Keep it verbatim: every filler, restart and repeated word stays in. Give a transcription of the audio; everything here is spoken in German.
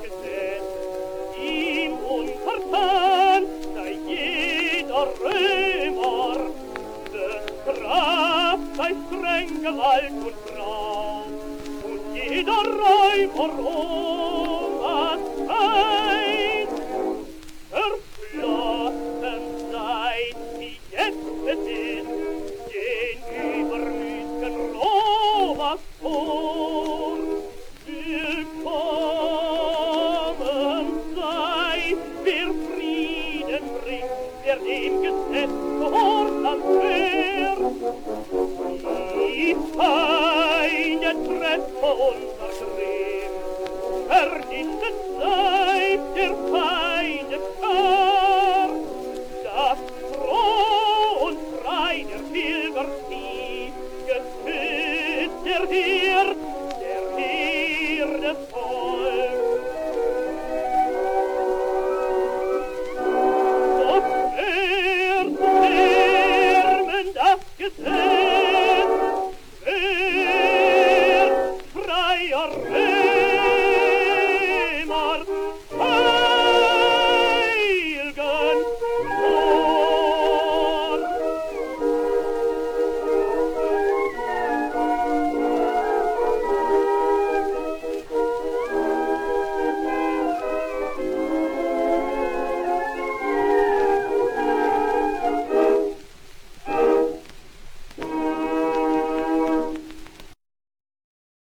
Gesetz. Ihm untertan sei jeder Römer, bestraft sei streng Gewalt und Raub, und jeder Räuber Romas ein. Verschlossen sei, wie jetzt es ist, den übermütigen Rovers vor. Willkommen sei, wer Frieden bringt, der dem Gesetz gehorsam schwert. Die Feinde treffen uns